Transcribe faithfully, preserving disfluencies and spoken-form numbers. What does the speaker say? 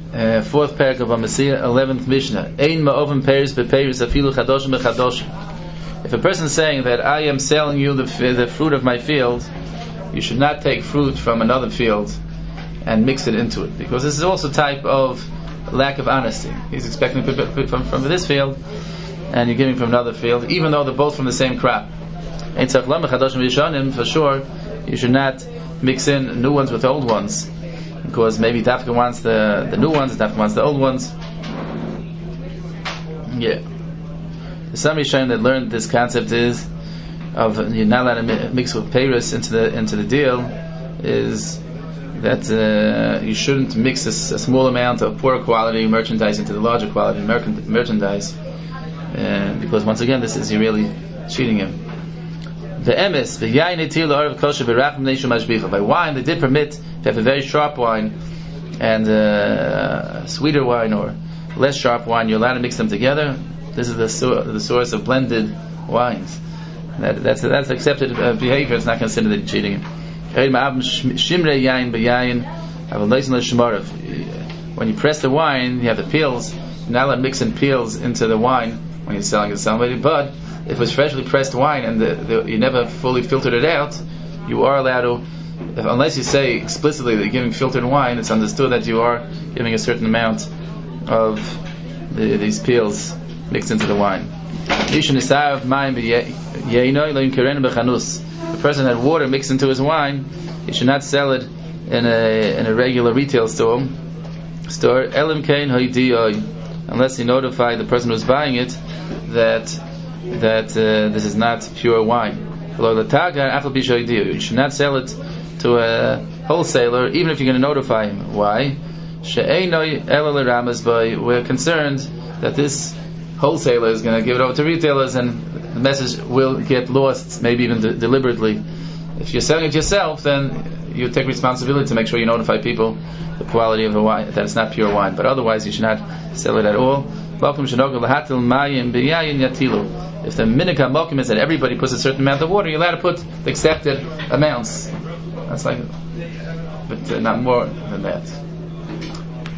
Uh, fourth paragraph of Amasiyah, eleventh Mishnah. Ein ma'oven peris beperis afilu chadoshim bechadoshim. If a person is saying that I am selling you the, the fruit of my field, you should not take fruit from another field and mix it into it, because this is also a type of lack of honesty. He's expecting to put from, from this field, and you're giving from another field, even though they're both from the same crop. For sure, you should not mix in new ones with old ones, because maybe Dafka wants the, the new ones, Dafka wants the old ones. Yeah. Some Yishayim that learned this concept is of you're not allowed to mix with Paris into the into the deal, is that uh, you shouldn't mix a, a small amount of poor quality merchandise into the larger quality merc- merchandise, uh, because once again this is you're really cheating him. The emes, the yain etil of kosher berachim neishu mashbicha. By wine, they did permit to have a very sharp wine and uh, sweeter wine or less sharp wine. You're allowed to mix them together. This is the so- the source of blended wines. That, that's that's accepted uh, behavior. It's not considered that you're cheating him. When you press the wine, you have the peels. You're not allowed to mix in peels into the wine when you're selling it to somebody. But if it was freshly pressed wine and the, the, you never fully filtered it out, you are allowed to, if, unless you say explicitly that you're giving filtered wine, it's understood that you are giving a certain amount of the, these peels mixed into the wine. The person had water mixed into his wine, he should not sell it in a in a regular retail store. Store unless he notified the person who's buying it that that uh, this is not pure wine. You should not sell it to a wholesaler, even if you're going to notify him. Why? We're concerned that this wholesaler is going to give it over to retailers, and the message will get lost, maybe even de- deliberately. If you're selling it yourself, then you take responsibility to make sure you notify people the quality of the wine, that it's not pure wine. But otherwise, you should not sell it at all. If the minik hamokim is that everybody puts a certain amount of water, you're allowed to put the accepted amounts. That's like, but uh, not more than that.